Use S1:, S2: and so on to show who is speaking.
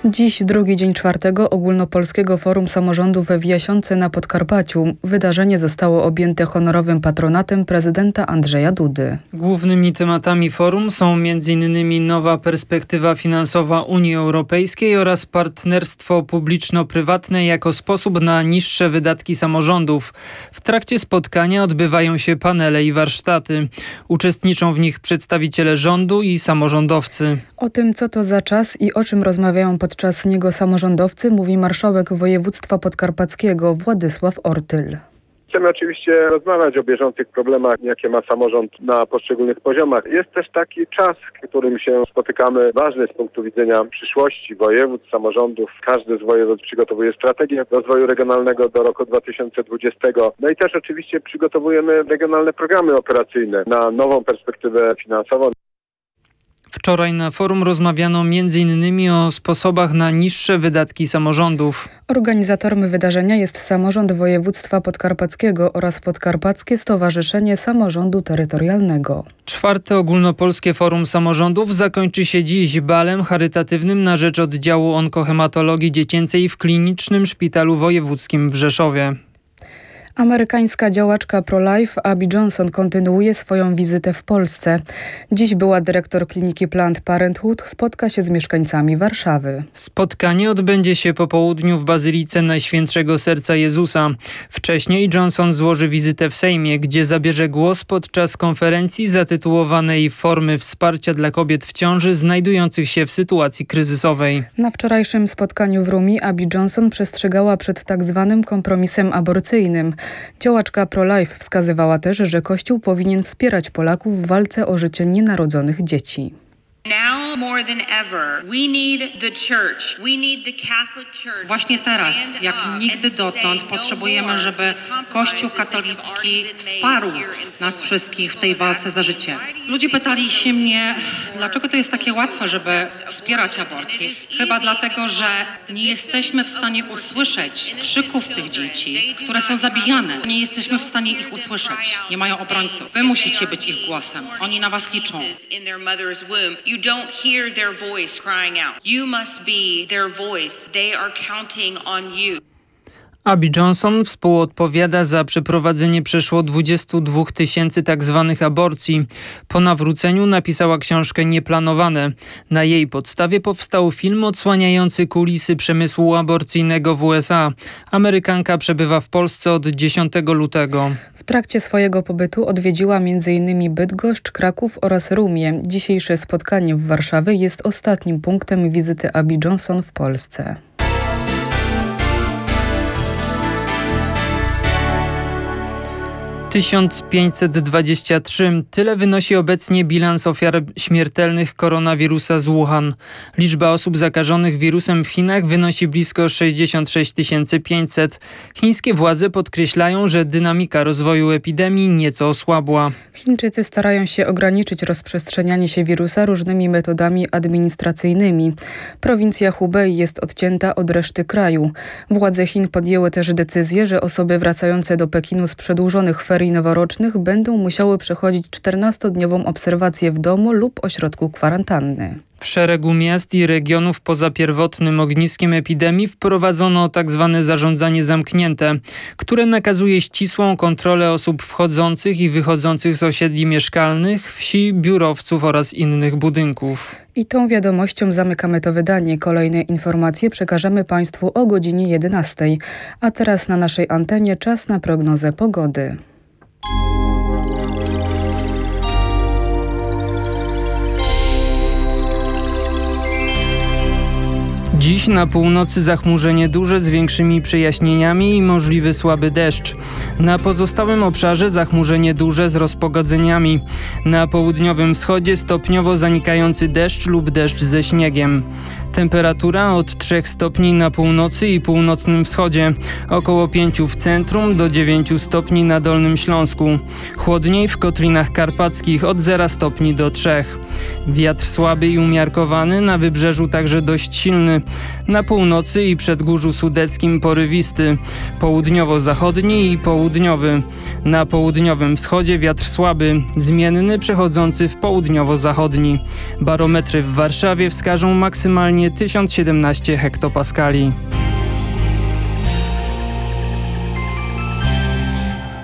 S1: Dziś drugi dzień czwartego Ogólnopolskiego Forum Samorządów w Jasionce na Podkarpaciu. Wydarzenie zostało objęte honorowym patronatem prezydenta Andrzeja Dudy.
S2: Głównymi tematami forum są m.in. nowa perspektywa finansowa Unii Europejskiej oraz partnerstwo publiczno-prywatne jako sposób na niższe wydatki samorządów. W trakcie spotkania odbywają się panele i warsztaty. Uczestniczą w nich przedstawiciele rządu i samorządowcy.
S1: O tym, co to za czas i o czym rozmawiają podczas niego samorządowcy, mówi marszałek województwa podkarpackiego Władysław Ortyl.
S3: Chcemy oczywiście rozmawiać o bieżących problemach, jakie ma samorząd na poszczególnych poziomach. Jest też taki czas, w którym się spotykamy, ważny z punktu widzenia przyszłości województw, samorządów. Każdy z województw przygotowuje strategię rozwoju regionalnego do roku 2020. No i też oczywiście przygotowujemy regionalne programy operacyjne na nową perspektywę finansową.
S2: Wczoraj na forum rozmawiano m.in. o sposobach na niższe wydatki samorządów.
S1: Organizatorem wydarzenia jest Samorząd Województwa Podkarpackiego oraz Podkarpackie Stowarzyszenie Samorządu Terytorialnego. 4. Ogólnopolskie Forum Samorządów zakończy się dziś balem charytatywnym na rzecz oddziału onkohematologii dziecięcej w Klinicznym Szpitalu Wojewódzkim w Rzeszowie. Amerykańska działaczka pro-life Abby Johnson kontynuuje swoją wizytę w Polsce. Dziś była dyrektor kliniki Planned Parenthood, spotka się z mieszkańcami Warszawy. Spotkanie odbędzie się po południu w Bazylice Najświętszego Serca Jezusa. Wcześniej Johnson złoży wizytę w Sejmie, gdzie zabierze głos podczas konferencji zatytułowanej Formy wsparcia dla kobiet w ciąży znajdujących się w sytuacji kryzysowej. Na wczorajszym spotkaniu w Rumi Abby Johnson przestrzegała przed tak zwanym kompromisem aborcyjnym. Działaczka pro-life wskazywała też, że Kościół powinien wspierać Polaków w walce o życie nienarodzonych dzieci.
S4: Właśnie teraz, jak nigdy dotąd, potrzebujemy, żeby Kościół katolicki wsparł nas wszystkich w tej walce za życie. Ludzie pytali się mnie, dlaczego to jest takie łatwe, żeby wspierać aborcję. Chyba dlatego, że nie jesteśmy w stanie usłyszeć krzyków tych dzieci, które są zabijane. Nie jesteśmy w stanie ich usłyszeć. Nie mają obrońców. Wy musicie być ich głosem. Oni na was liczą.
S5: You don't hear their voice crying out. You must be their voice. They are counting on you.
S2: Abby Johnson współodpowiada za przeprowadzenie przeszło 22 000 tzw. aborcji. Po nawróceniu napisała książkę Nieplanowane. Na jej podstawie powstał film odsłaniający kulisy przemysłu aborcyjnego w USA. Amerykanka przebywa w Polsce od 10 lutego. W trakcie swojego pobytu odwiedziła m.in. Bydgoszcz, Kraków oraz Rumię. Dzisiejsze spotkanie w Warszawie jest ostatnim punktem wizyty Abby Johnson w Polsce. $1523. Tyle wynosi obecnie bilans ofiar śmiertelnych koronawirusa z Wuhan. Liczba osób zakażonych wirusem w Chinach wynosi blisko 66 500. Chińskie władze podkreślają, że dynamika rozwoju epidemii nieco osłabła. Chińczycy starają się ograniczyć rozprzestrzenianie się wirusa różnymi metodami administracyjnymi. Prowincja Hubei jest odcięta od reszty kraju. Władze Chin podjęły też decyzję, że osoby wracające do Pekinu z przedłużonych ferii noworocznych będą musiały przechodzić 14-dniową obserwację w domu lub ośrodku kwarantanny. W szeregu miast i regionów poza pierwotnym ogniskiem epidemii wprowadzono tzw. zarządzanie zamknięte, które nakazuje ścisłą kontrolę osób wchodzących i wychodzących z osiedli mieszkalnych, wsi, biurowców oraz innych budynków. I tą wiadomością zamykamy to wydanie. Kolejne informacje przekażemy Państwu o godzinie 11. A teraz na naszej antenie czas na prognozę pogody. Dziś na północy zachmurzenie duże z większymi przejaśnieniami i możliwy słaby deszcz. Na pozostałym obszarze zachmurzenie duże z rozpogodzeniami. Na południowym wschodzie stopniowo zanikający deszcz lub deszcz ze śniegiem. Temperatura od 3 stopni na północy i północnym wschodzie, około 5 w centrum do 9 stopni na Dolnym Śląsku. Chłodniej w Kotlinach Karpackich od 0 stopni do 3. Wiatr słaby i umiarkowany, na wybrzeżu także dość silny. Na północy i przedgórzu sudeckim porywisty. Południowo-zachodni i południowy. Na południowym wschodzie wiatr słaby, zmienny przechodzący w południowo-zachodni. Barometry w Warszawie wskażą maksymalnie 1017 hektopaskali.